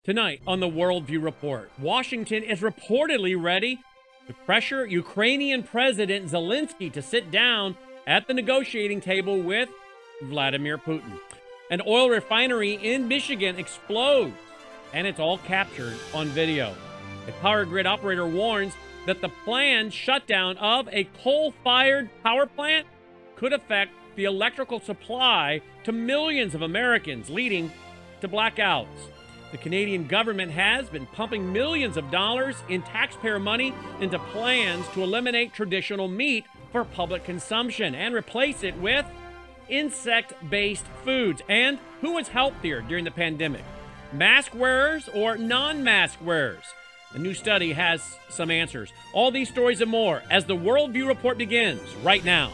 Tonight on the Worldview Report, Washington is reportedly ready to pressure Ukrainian President Zelensky to sit down at the negotiating table with Vladimir Putin. An oil refinery in Michigan explodes, and it's all captured on video. A power grid operator warns that the planned shutdown of a coal-fired power plant could affect the electrical supply to millions of Americans, leading to blackouts. The Canadian government has been pumping millions of dollars in taxpayer money into plans to eliminate traditional meat for public consumption and replace it with insect-based foods. And who was healthier during the pandemic? Mask wearers or non-mask wearers? A new study has some answers. All these stories and more as the Worldview Report begins right now.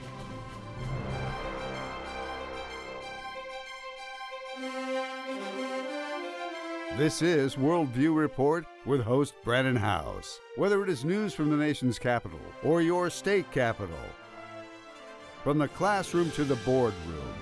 This is Worldview Report with host Brandon House. Whether it is news from the nation's capital or your state capital, from the classroom to the boardroom,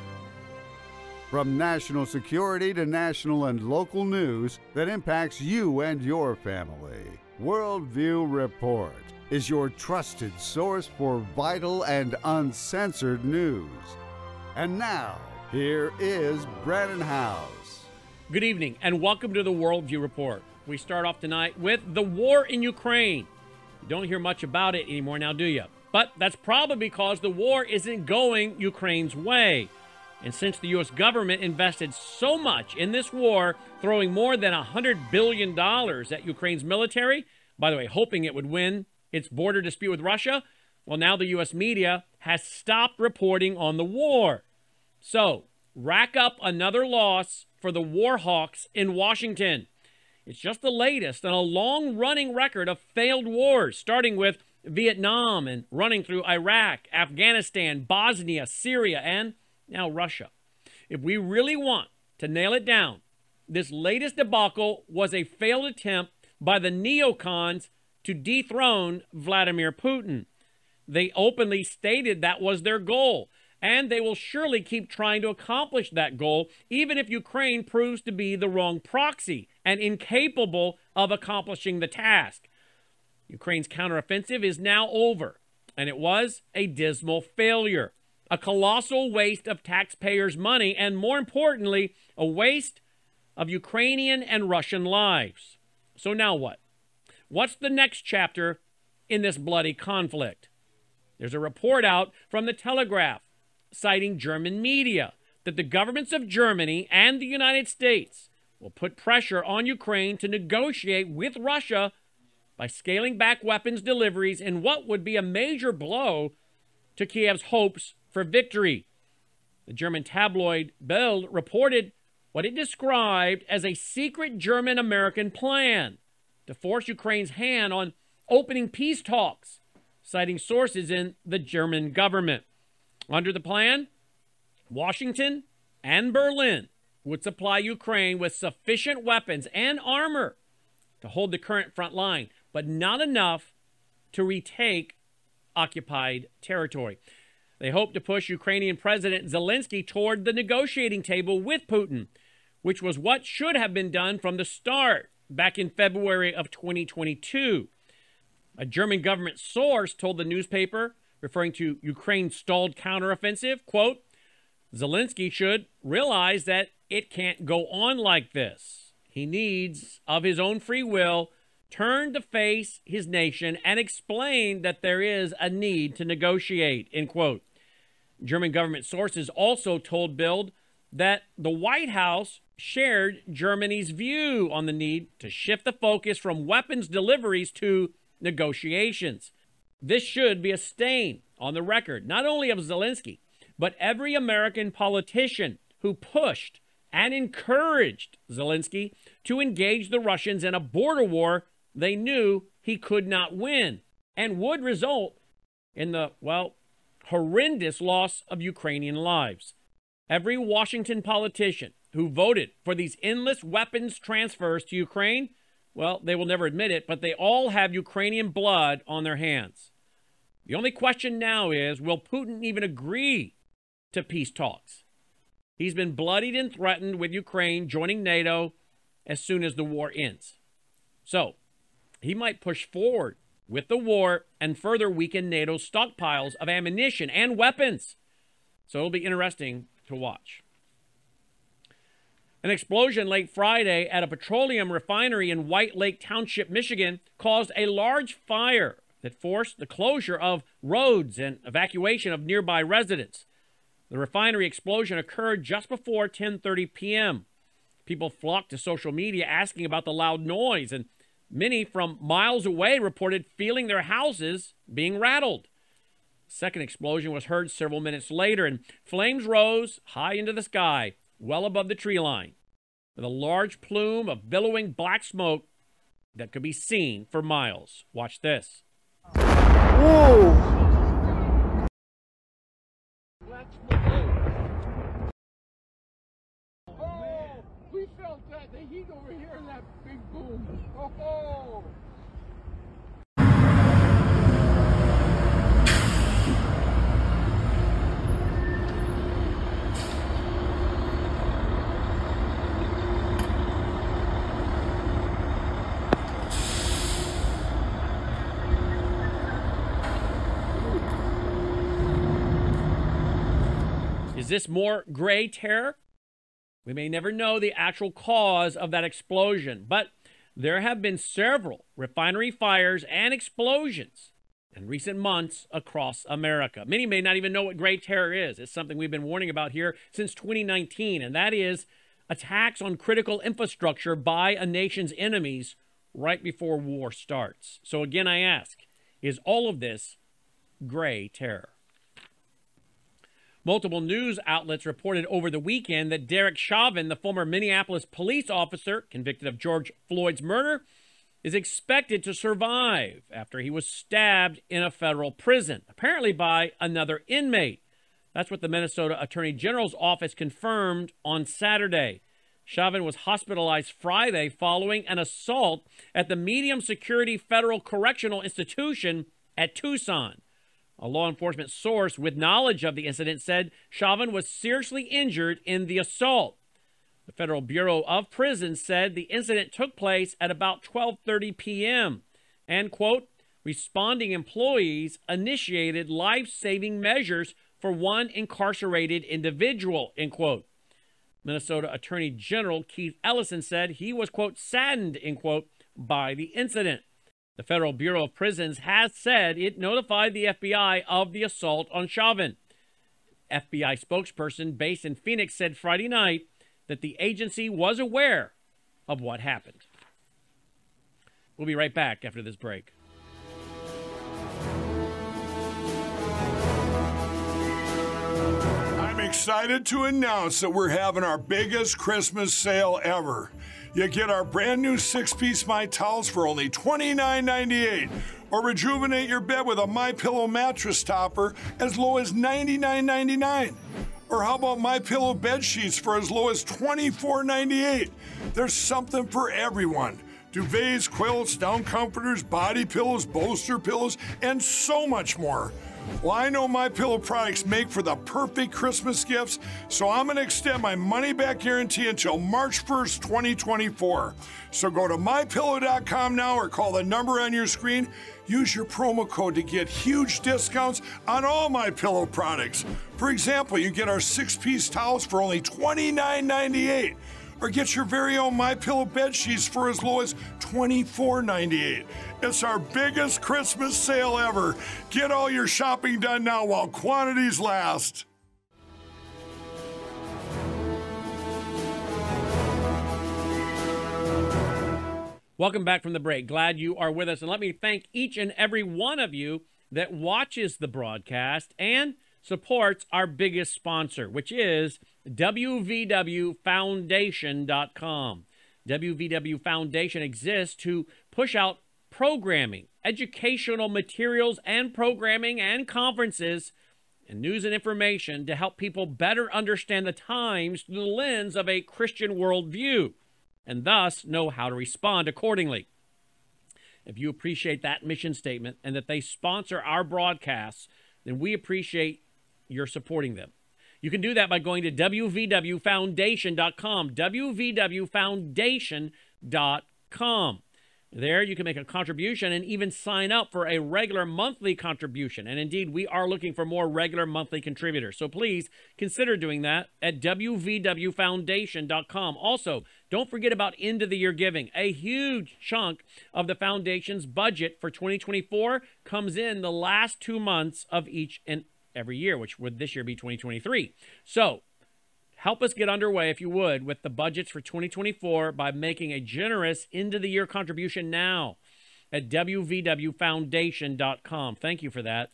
from national security to national and local news that impacts you and your family, Worldview Report is your trusted source for vital and uncensored news. And now, here is Brandon House. Good evening and welcome to the Worldview Report. We start off tonight with the war in Ukraine. You don't hear much about it anymore now, do you? But that's probably because the war isn't going Ukraine's way. And since the U.S. government invested so much in this war, throwing more than $100 billion at Ukraine's military, by the way, hoping it would win its border dispute with Russia, well, now the U.S. media has stopped reporting on the war. So, rack up another loss for the war hawks in Washington. It's just the latest in a long-running record of failed wars, starting with Vietnam and running through Iraq, Afghanistan, Bosnia, Syria, and now Russia. If we really want to nail it down, this latest debacle was a failed attempt by the neocons to dethrone Vladimir Putin. They openly stated that was their goal, and they will surely keep trying to accomplish that goal, even if Ukraine proves to be the wrong proxy and incapable of accomplishing the task. Ukraine's counteroffensive is now over, and it was a dismal failure, a colossal waste of taxpayers' money, and more importantly, a waste of Ukrainian and Russian lives. So now what? What's the next chapter in this bloody conflict? There's a report out from the Telegraph citing German media that the governments of Germany and the United States will put pressure on Ukraine to negotiate with Russia by scaling back weapons deliveries in what would be a major blow to Kiev's hopes for victory. The German tabloid Bild reported what it described as a secret German-American plan to force Ukraine's hand on opening peace talks, citing sources in the German government. Under the plan, Washington and Berlin would supply Ukraine with sufficient weapons and armor to hold the current front line, but not enough to retake occupied territory. They hope to push Ukrainian President Zelensky toward the negotiating table with Putin, which was what should have been done from the start back in February of 2022. A German government source told the newspaper, referring to Ukraine's stalled counteroffensive, quote, Zelensky should realize that it can't go on like this. He needs, of his own free will, turn to face his nation and explain that there is a need to negotiate, end quote. German government sources also told Bild that the White House shared Germany's view on the need to shift the focus from weapons deliveries to negotiations. This should be a stain on the record, not only of Zelensky, but every American politician who pushed and encouraged Zelensky to engage the Russians in a border war they knew he could not win and would result in the, horrendous loss of Ukrainian lives. Every Washington politician who voted for these endless weapons transfers to Ukraine, they will never admit it, but they all have Ukrainian blood on their hands. The only question now is, will Putin even agree to peace talks? He's been bloodied and threatened with Ukraine joining NATO as soon as the war ends. So he might push forward with the war and further weaken NATO's stockpiles of ammunition and weapons. So it'll be interesting to watch. An explosion late Friday at a petroleum refinery in White Lake Township, Michigan, caused a large fire that forced the closure of roads and evacuation of nearby residents. The refinery explosion occurred just before 10:30 p.m. People flocked to social media asking about the loud noise, and many from miles away reported feeling their houses being rattled. The second explosion was heard several minutes later, and flames rose high into the sky, well above the tree line, with a large plume of billowing black smoke that could be seen for miles. Watch this. Whoa! Oh, we felt that, the heat over here and that big boom. Oh! Is this more gray terror? We may never know the actual cause of that explosion, but there have been several refinery fires and explosions in recent months across America. Many may not even know what gray terror is. It's something we've been warning about here since 2019, and that is attacks on critical infrastructure by a nation's enemies right before war starts. So again, I ask, is all of this gray terror? Multiple news outlets reported over the weekend that Derek Chauvin, the former Minneapolis police officer convicted of George Floyd's murder, is expected to survive after he was stabbed in a federal prison, apparently by another inmate. That's what the Minnesota Attorney General's office confirmed on Saturday. Chauvin was hospitalized Friday following an assault at the medium security federal correctional institution at Tucson. A law enforcement source with knowledge of the incident said Chauvin was seriously injured in the assault. The Federal Bureau of Prisons said the incident took place at about 12:30 p.m. and, quote, responding employees initiated life-saving measures for one incarcerated individual, end quote. Minnesota Attorney General Keith Ellison said he was, quote, saddened, end quote, by the incident. The Federal Bureau of Prisons has said it notified the FBI of the assault on Chauvin. FBI spokesperson based in Phoenix said Friday night that the agency was aware of what happened. We'll be right back after this break. I'm excited to announce that we're having our biggest Christmas sale ever. You get our brand new 6-piece My Towels for only $29.98, or rejuvenate your bed with a MyPillow mattress topper as low as $99.99. Or how about MyPillow bed sheets for as low as $24.98? There's something for everyone. Duvets, quilts, down comforters, body pillows, bolster pillows, and so much more. Well, I know MyPillow products make for the perfect Christmas gifts, so I'm going to extend my money-back guarantee until March 1st, 2024. So go to MyPillow.com now or call the number on your screen. Use your promo code to get huge discounts on all MyPillow products. For example, you get our 6-piece towels for only $29.98. Or get your very own MyPillow bed sheets for as low as $24.98. It's our biggest Christmas sale ever. Get all your shopping done now while quantities last. Welcome back from the break. Glad you are with us. And let me thank each and every one of you that watches the broadcast and supports our biggest sponsor, which is WVWFoundation.com. WVW Foundation exists to push out programming, educational materials and programming and conferences and news and information to help people better understand the times through the lens of a Christian worldview and thus know how to respond accordingly. If you appreciate that mission statement and that they sponsor our broadcasts, then we appreciate your supporting them. You can do that by going to WVWFoundation.com, WVWFoundation.com. worldviewreport.com. There you can make a contribution and even sign up for a regular monthly contribution. And indeed, we are looking for more regular monthly contributors. So please consider doing that at wvwfoundation.com. Also, don't forget about end of the year giving. A huge chunk of the foundation's budget for 2024 comes in the last 2 months of each and every year, which would this year be 2023. So help us get underway, if you would, with the budgets for 2024 by making a generous end-of-the-year contribution now at wvwfoundation.com. Thank you for that.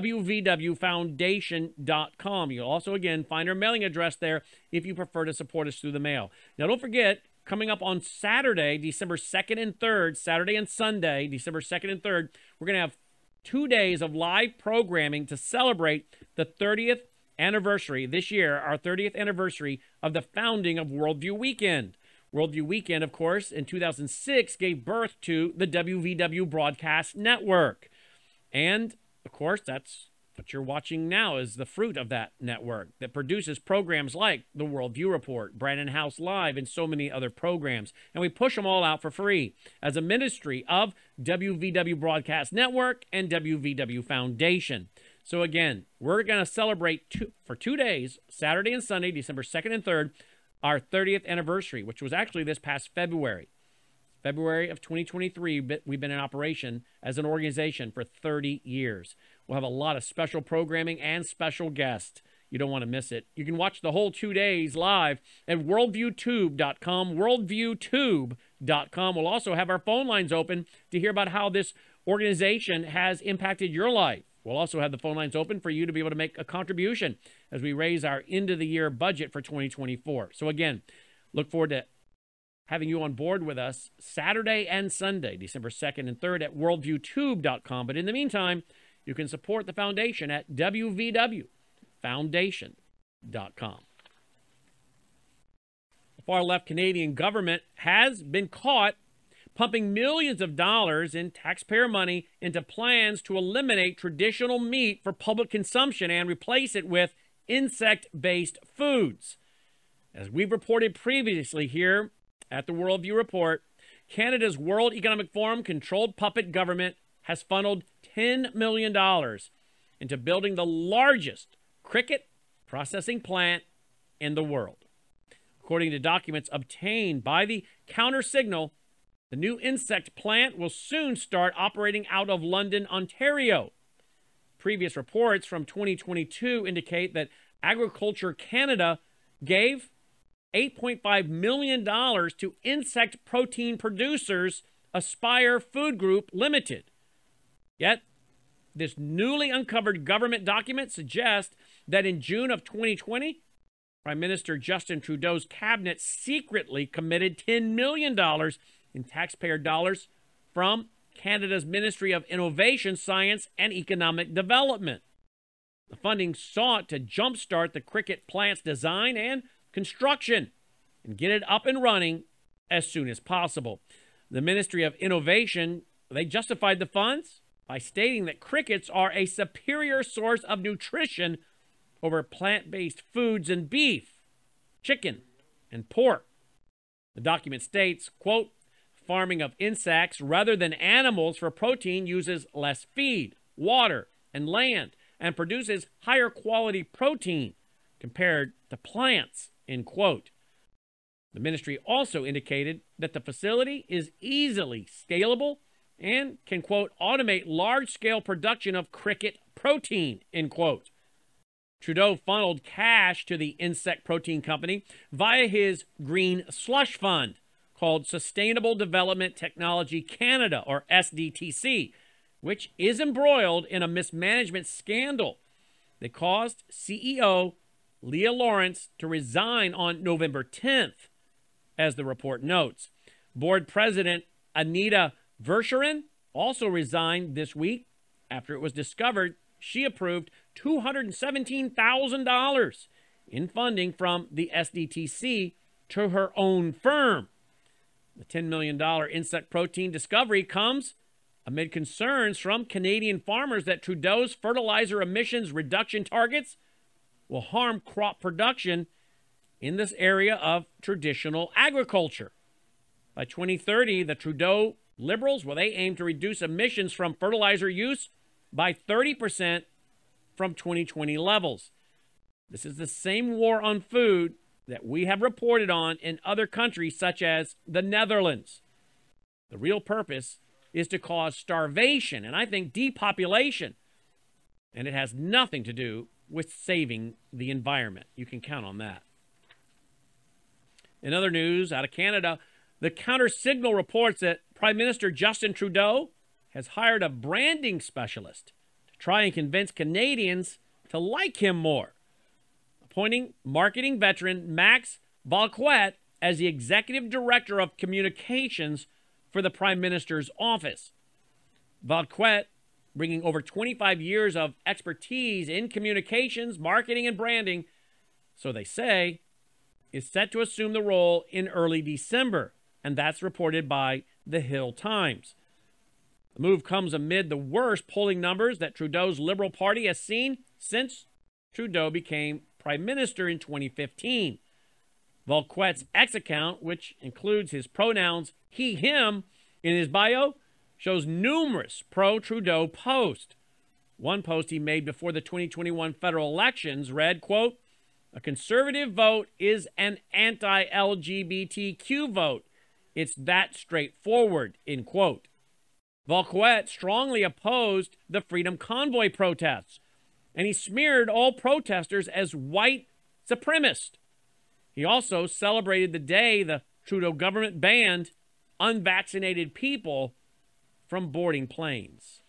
wvwfoundation.com. You'll also, again, find our mailing address there if you prefer to support us through the mail. Now, don't forget, coming up on Saturday, December 2nd and 3rd, Saturday and Sunday, December 2nd and 3rd, we're going to have 2 days of live programming to celebrate the 30th anniversary this year, our 30th anniversary of the founding of Worldview Weekend. Worldview Weekend, of course, in 2006 gave birth to the WVW Broadcast Network. And, of course, that's what you're watching now is the fruit of that network that produces programs like the Worldview Report, Brandon House Live, and so many other programs. And we push them all out for free as a ministry of WVW Broadcast Network and WVW Foundation. So again, we're going to celebrate for 2 days, Saturday and Sunday, December 2nd and 3rd, our 30th anniversary, which was actually this past February. February of 2023, we've been in operation as an organization for 30 years. We'll have a lot of special programming and special guests. You don't want to miss it. You can watch the whole 2 days live at worldviewtube.com, worldviewtube.com. We'll also have our phone lines open to hear about how this organization has impacted your life. We'll also have the phone lines open for you to be able to make a contribution as we raise our end-of-the-year budget for 2024. So again, look forward to having you on board with us Saturday and Sunday, December 2nd and 3rd at worldviewtube.com. But in the meantime, you can support the foundation at wvwfoundation.com. The far-left Canadian government has been caught pumping millions of dollars in taxpayer money into plans to eliminate traditional meat for public consumption and replace it with insect-based foods. As we've reported previously here at the Worldview Report, Canada's World Economic Forum-controlled puppet government has funneled $10 million into building the largest cricket processing plant in the world. According to documents obtained by the Countersignal, the new insect plant will soon start operating out of London, Ontario. Previous reports from 2022 indicate that Agriculture Canada gave $8.5 million to insect protein producers Aspire Food Group Limited. Yet, this newly uncovered government document suggests that in June of 2020, Prime Minister Justin Trudeau's cabinet secretly committed $10 million in taxpayer dollars from Canada's Ministry of Innovation, Science, and Economic Development. The funding sought to jumpstart the cricket plant's design and construction and get it up and running as soon as possible. The Ministry of Innovation, they justified the funds by stating that crickets are a superior source of nutrition over plant-based foods and beef, chicken, and pork. The document states, quote, farming of insects rather than animals for protein uses less feed, water, and land, and produces higher quality protein compared to plants, end quote. The ministry also indicated that the facility is easily scalable and can, quote, automate large-scale production of cricket protein, end quote. Trudeau funneled cash to the insect protein company via his Green Slush Fund, called Sustainable Development Technology Canada, or SDTC, which is embroiled in a mismanagement scandal that caused CEO Leah Lawrence to resign on November 10th, as the report notes. Board President Anita Verschuren also resigned this week after it was discovered she approved $217,000 in funding from the SDTC to her own firm. The $10 million insect protein discovery comes amid concerns from Canadian farmers that Trudeau's fertilizer emissions reduction targets will harm crop production in this area of traditional agriculture. By 2030, the Trudeau Liberals, well, they aim to reduce emissions from fertilizer use by 30% from 2020 levels. This is the same war on food that we have reported on in other countries such as the Netherlands. The real purpose is to cause starvation and I think depopulation. And it has nothing to do with saving the environment. You can count on that. In other news, out of Canada, the Countersignal reports that Prime Minister Justin Trudeau has hired a branding specialist to try and convince Canadians to like him more, appointing marketing veteran Max Valquet as the Executive Director of Communications for the Prime Minister's office. Valquet, bringing over 25 years of expertise in communications, marketing, and branding, so they say, is set to assume the role in early December, and that's reported by The Hill Times. The move comes amid the worst polling numbers that Trudeau's Liberal Party has seen since Trudeau became Prime Minister in 2015. Valquet's X account, which includes his pronouns he, him in his bio, shows numerous pro-Trudeau posts. One post he made before the 2021 federal elections read, quote, "A conservative vote is an anti-LGBTQ vote. It's that straightforward," end quote. Valquet strongly opposed the Freedom Convoy protests, and he smeared all protesters as white supremacists. He also celebrated the day the Trudeau government banned unvaccinated people from boarding planes.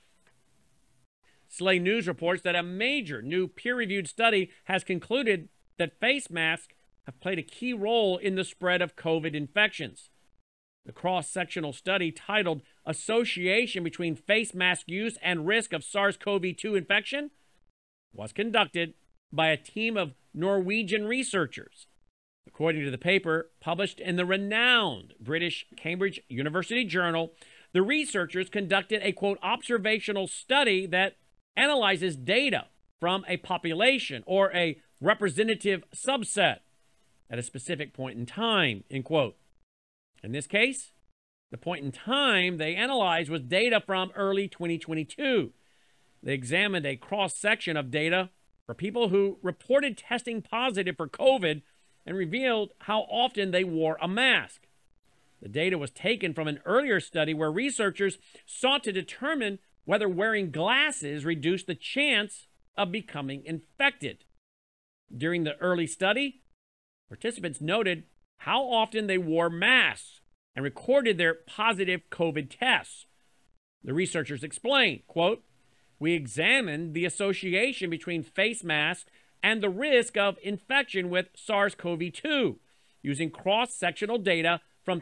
Slate News reports that a major new peer-reviewed study has concluded that face masks have played a key role in the spread of COVID infections. The cross-sectional study titled Association Between Face Mask Use and Risk of SARS-CoV-2 Infection was conducted by a team of Norwegian researchers. According to the paper published in the renowned British Cambridge University Journal, the researchers conducted a, quote, observational study that analyzes data from a population or a representative subset at a specific point in time, end quote. In this case, the point in time they analyzed was data from early 2022. They examined a cross-section of data for people who reported testing positive for COVID and revealed how often they wore a mask. The data was taken from an earlier study where researchers sought to determine whether wearing glasses reduced the chance of becoming infected. During the early study, participants noted how often they wore masks and recorded their positive COVID tests. The researchers explained, quote, "We examined the association between face masks and the risk of infection with SARS-CoV-2 using cross-sectional data from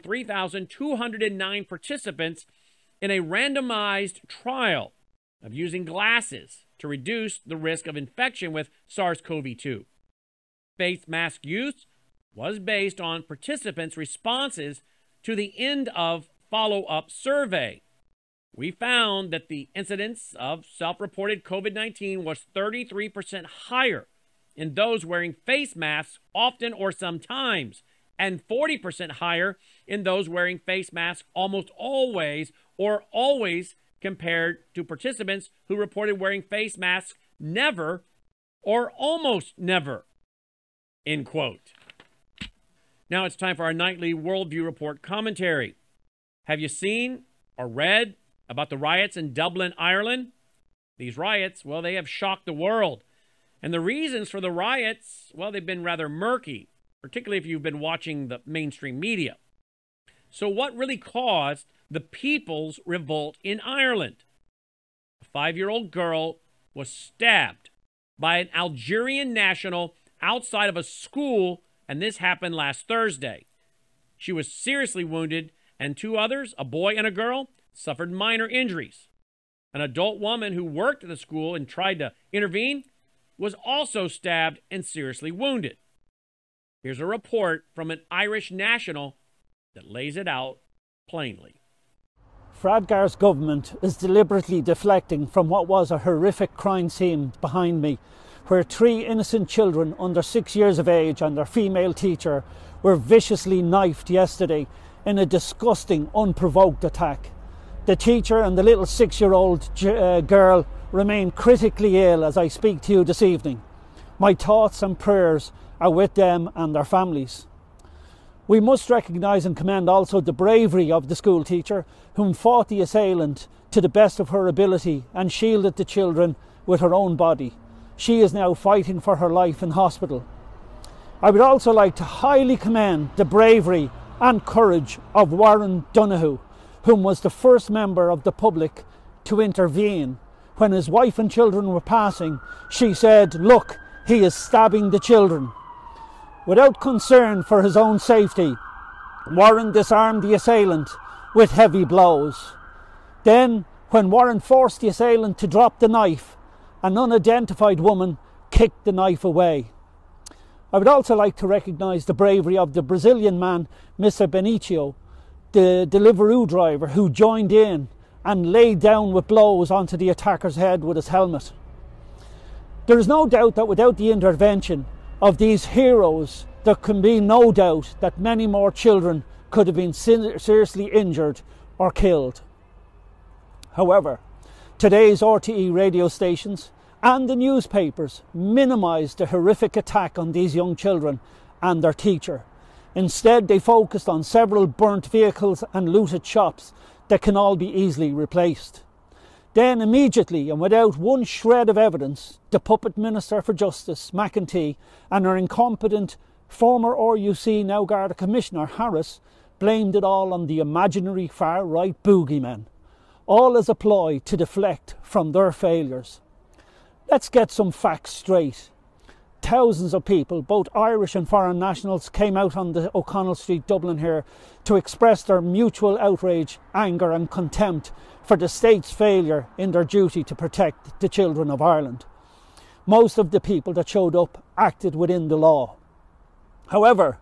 3,209 participants in a randomized trial of using glasses to reduce the risk of infection with SARS-CoV-2. Face mask use was based on participants' responses to the end of follow-up survey. We found that the incidence of self-reported COVID-19 was 33% higher in those wearing face masks often or sometimes, and 40% higher in those wearing face masks almost always or always compared to participants who reported wearing face masks never or almost never," end quote. Now it's time for our nightly Worldview Report commentary. Have you seen or read about the riots in Dublin, Ireland? These riots, well, they have shocked the world. And the reasons for the riots, well, they've been rather murky, particularly if you've been watching the mainstream media. So what really caused the people's revolt in Ireland? A 5-year-old girl was stabbed by an Algerian national outside of a school, and this happened last Thursday. She was seriously wounded, and 2 others, a boy and a girl, suffered minor injuries. An adult woman who worked at the school and tried to intervene was also stabbed and seriously wounded. Here's a report from an Irish national that lays it out plainly. Fradgar's government is deliberately deflecting from what was a horrific crime scene behind me, where 3 innocent children under 6 years of age and their female teacher were viciously knifed yesterday in a disgusting, unprovoked attack. The teacher and the little 6-year-old girl remain critically ill as I speak to you this evening. My thoughts and prayers are with them and their families. We must recognise and commend also the bravery of the school teacher whom fought the assailant to the best of her ability and shielded the children with her own body. She is now fighting for her life in hospital. I would also like to highly commend the bravery and courage of Warren Donoghue, whom was the first member of the public to intervene. When his wife and children were passing, she said, "Look, he is stabbing the children." Without concern for his own safety, Warren disarmed the assailant with heavy blows. Then, when Warren forced the assailant to drop the knife, an unidentified woman kicked the knife away. I would also like to recognise the bravery of the Brazilian man, Mr. Benicio, the Deliveroo driver who joined in and laid down with blows onto the attacker's head with his helmet. There is no doubt that without the intervention of these heroes, there can be no doubt that many more children could have been seriously injured or killed. However, today's RTE radio stations and the newspapers minimised the horrific attack on these young children and their teacher. Instead, they focused on several burnt vehicles and looted shops that can all be easily replaced. Then immediately, and without one shred of evidence, the puppet Minister for Justice, McEntee, and her incompetent former RUC, now Garda Commissioner, Harris, blamed it all on the imaginary far-right boogeymen, all as a ploy to deflect from their failures. Let's get some facts straight. Thousands of people, both Irish and foreign nationals, came out on the O'Connell Street, Dublin here, to express their mutual outrage, anger and contempt for the state's failure in their duty to protect the children of Ireland. Most of the people that showed up acted within the law. However,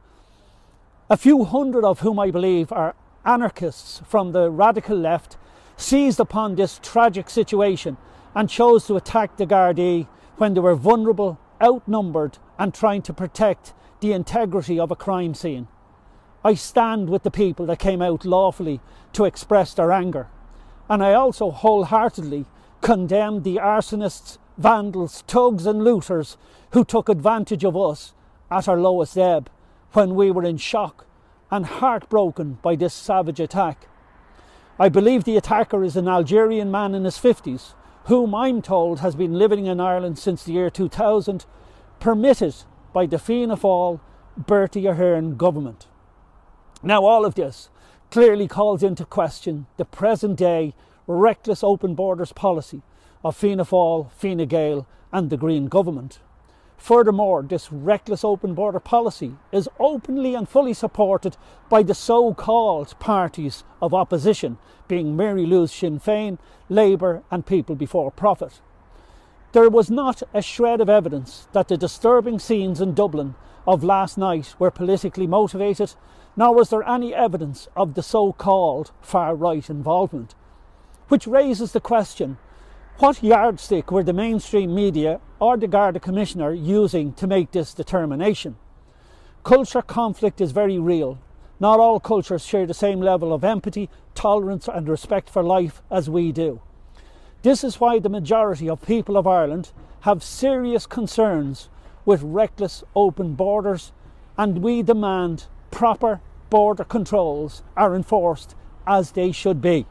a few hundred of whom I believe are anarchists from the radical left seized upon this tragic situation and chose to attack the Gardaí when they were vulnerable, outnumbered and trying to protect the integrity of a crime scene. I stand with the people that came out lawfully to express their anger, and I also wholeheartedly condemn the arsonists, vandals, thugs and looters who took advantage of us at our lowest ebb when we were in shock and heartbroken by this savage attack. I believe the attacker is an Algerian man in his 50s, whom I'm told has been living in Ireland since the year 2000, permitted by the Fianna Fáil, Bertie Ahern government. Now all of this clearly calls into question the present day reckless open borders policy of Fianna Fáil, Fine Gael and the Green government. Furthermore, this reckless open border policy is openly and fully supported by the so-called parties of opposition, being Mary Lou's Sinn Féin, Labour and People Before Profit. There was not a shred of evidence that the disturbing scenes in Dublin of last night were politically motivated, nor was there any evidence of the so-called far-right involvement. Which raises the question, what yardstick were the mainstream media or the Garda Commissioner using to make this determination? Culture conflict is very real. Not all cultures share the same level of empathy, tolerance and respect for life as we do. This is why the majority of people of Ireland have serious concerns with reckless open borders, and we demand proper border controls are enforced as they should be.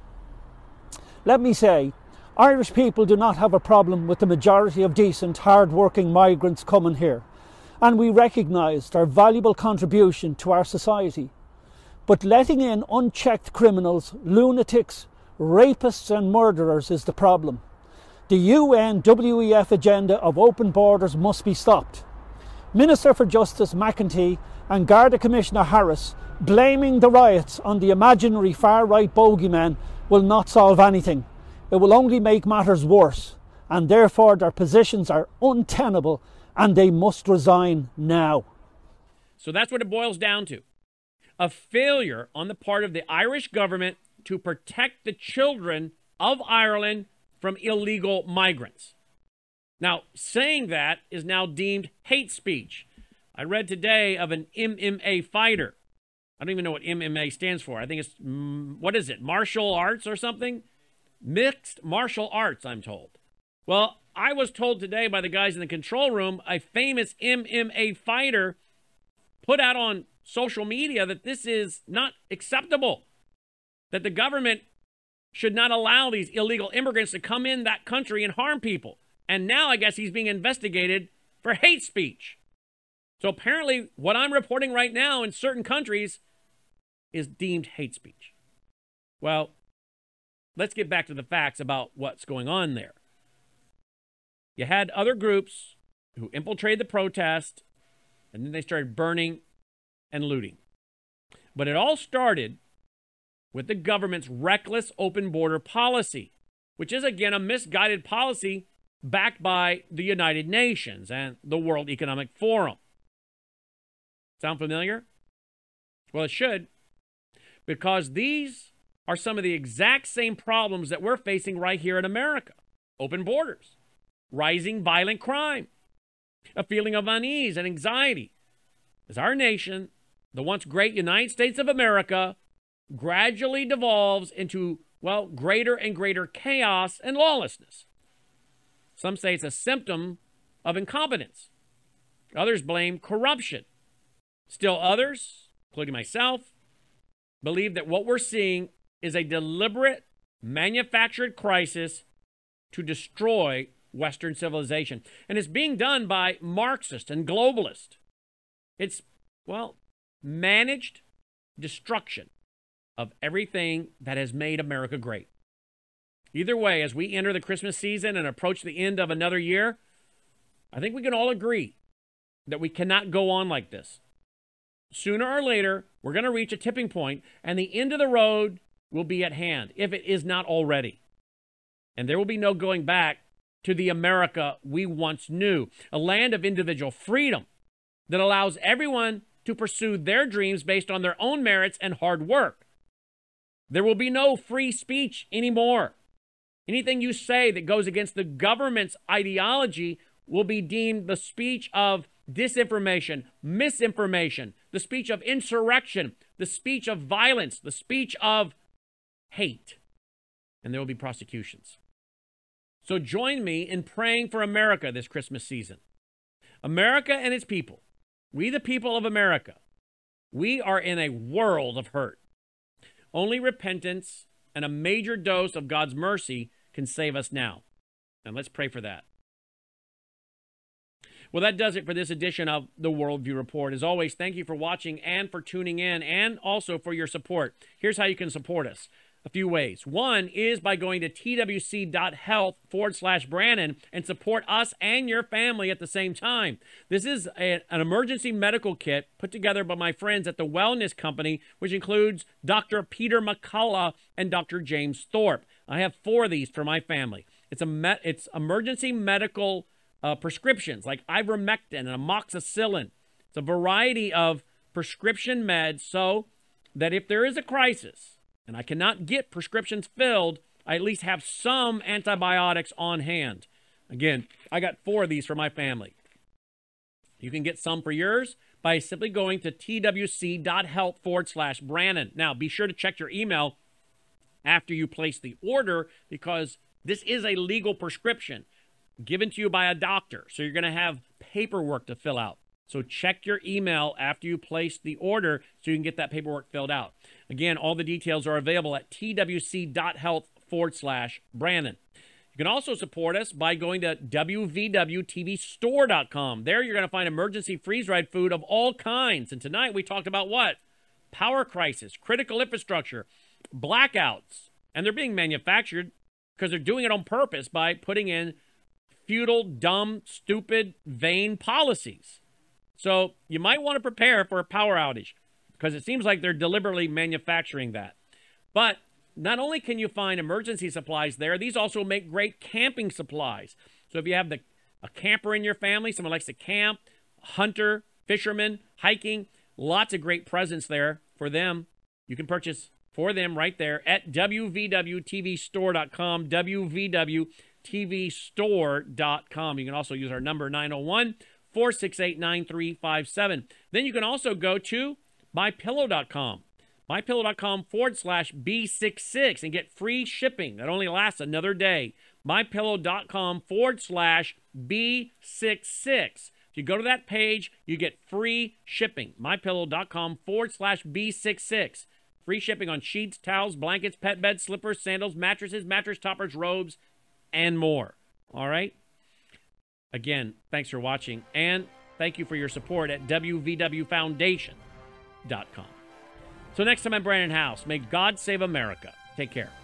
Let me say, Irish people do not have a problem with the majority of decent, hard-working migrants coming here, and we recognise their valuable contribution to our society. But letting in unchecked criminals, lunatics, rapists and murderers is the problem. The UN WEF agenda of open borders must be stopped. Minister for Justice McEntee and Garda Commissioner Harris blaming the riots on the imaginary far-right bogeymen will not solve anything. It will only make matters worse, and therefore their positions are untenable and they must resign now. So that's what it boils down to. A failure on the part of the Irish government to protect the children of Ireland from illegal migrants. Now, saying that is now deemed hate speech. I read today of an MMA fighter I don't even know what MMA stands for. I think it's, what is it, martial arts or something? Mixed martial arts, I'm told. Well, I was told today by the guys in the control room, a famous MMA fighter put out on social media that this is not acceptable, that the government should not allow these illegal immigrants to come in that country and harm people. And now I guess he's being investigated for hate speech. So apparently what I'm reporting right now in certain countries is deemed hate speech. Well, let's get back to the facts about what's going on there. You had other groups who infiltrated the protest, and then they started burning and looting. But it all started with the government's reckless open border policy, which is, again, a misguided policy backed by the United Nations and the World Economic Forum. Sound familiar? Well, it should, because these are some of the exact same problems that we're facing right here in America. Open borders, rising violent crime, a feeling of unease and anxiety as our nation, the once great United States of America, gradually devolves into, well, greater and greater chaos and lawlessness. Some say it's a symptom of incompetence. Others blame corruption. Still others, including myself, believe that what we're seeing is a deliberate, manufactured crisis to destroy Western civilization. And it's being done by Marxists and globalists. It's, well, managed destruction of everything that has made America great. Either way, as we enter the Christmas season and approach the end of another year, I think we can all agree that we cannot go on like this. Sooner or later, we're going to reach a tipping point, and the end of the road will be at hand, if it is not already. And there will be no going back to the America we once knew, a land of individual freedom that allows everyone to pursue their dreams based on their own merits and hard work. There will be no free speech anymore. Anything you say that goes against the government's ideology will be deemed the speech of disinformation, misinformation, the speech of insurrection, the speech of violence, the speech of hate. And there will be prosecutions. So join me in praying for America this Christmas season. America and its people, we the people of America, we are in a world of hurt. Only repentance and a major dose of God's mercy can save us now. And let's pray for that. Well, that does it for this edition of the Worldview Report. As always, thank you for watching and for tuning in, and also for your support. Here's how you can support us. A few ways. One is by going to twc.health/Brannon and support us and your family at the same time. This is an emergency medical kit put together by my friends at the Wellness Company, which includes Dr. Peter McCullough and Dr. James Thorpe. I have 4 of these for my family. It's emergency medical prescriptions like ivermectin and amoxicillin. It's a variety of prescription meds so that if there is a crisis and I cannot get prescriptions filled, I at least have some antibiotics on hand. Again, I got 4 of these for my family. You can get some for yours by simply going to twc.health/Brannon. Now, be sure to check your email after you place the order, because this is a legal prescription given to you by a doctor. So you're going to have paperwork to fill out. So check your email after you place the order so you can get that paperwork filled out. Again, all the details are available at twc.health/Brannon. You can also support us by going to wvwtvstore.com. There you're going to find emergency freeze-dried food of all kinds. And tonight we talked about what? Power crisis, critical infrastructure, blackouts. And they're being manufactured because they're doing it on purpose by putting in futile, dumb, stupid, vain policies. So you might want to prepare for a power outage because it seems like they're deliberately manufacturing that. But not only can you find emergency supplies there, these also make great camping supplies. So if you have a camper in your family, someone likes to camp, hunter, fisherman, hiking, lots of great presents there for them. You can purchase for them right there at wvwtvstore.com, wvwtvstore.com. You can also use our number 901-468-9357. Then you can also go to MyPillow.com. MyPillow.com/B66 and get free shipping that only lasts another day. MyPillow.com/B66. If you go to that page, you get free shipping. MyPillow.com/B66. Free shipping on sheets, towels, blankets, pet beds, slippers, sandals, mattresses, mattress toppers, robes, and more. All right? Again, thanks for watching, and thank you for your support at WVWFoundation.com. So next time, I'm Brandon House. May God save America. Take care.